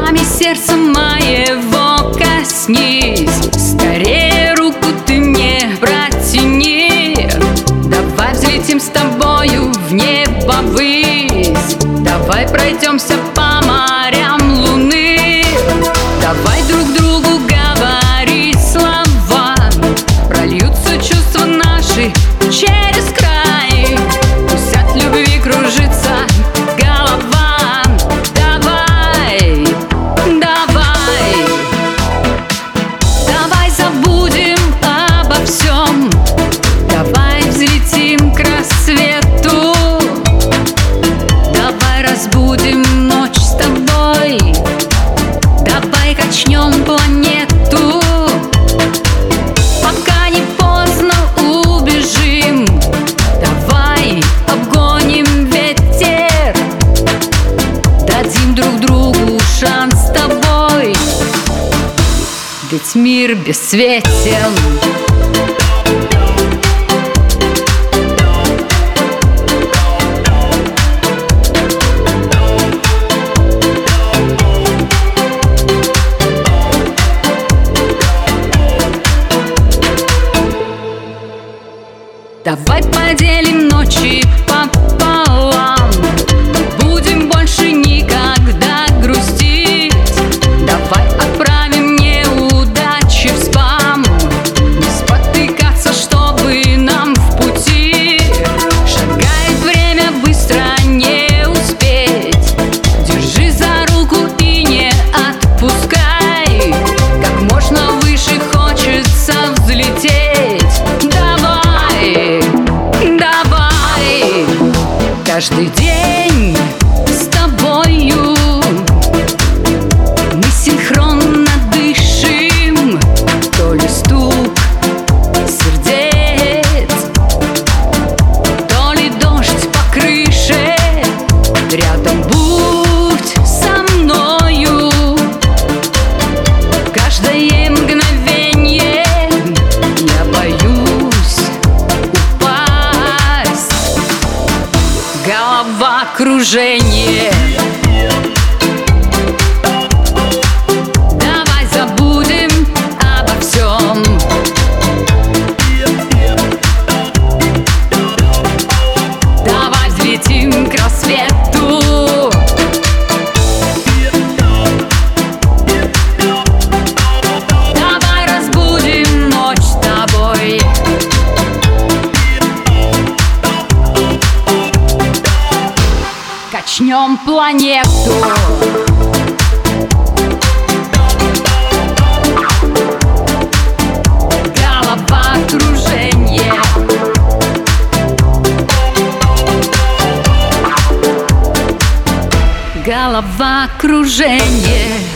губами сердца моего коснись, скорее руку ты мне протяни. Давай взлетим с тобою в небо ввысь, давай пройдемся по морям луны. Давай друг другу говорить слова, прольются чувства наши через край. Пусть от любви кружится голова. Давай, давай, давай забудем обо всем, давай взлетим к рассвету, давай разбудим ночь с тобой, давай качнем планету. Пока не поздно убежим, давай обгоним ветер, дадим друг другу шанс с тобой, ведь мир бесцветен. Давай поделим ночи пополам, будем больше никогда грустить. Давай отправим неудачи в спам, не спотыкаться, чтобы нам в пути. Шагает время, быстро не успеть, держи за руку и не отпускай. Как можно выше хочется взлететь. Каждый день с тобою мы синхронно дышим, то ли стук сердец, то ли дождь по крыше. Рядом будь со мною, каждое мгновенье я боюсь упасть. Головокружение. Давай забудем обо всем, давай взлетим к рассвету, давай разбудим ночь с тобой, качнем планету. Головокружение. Головокружение.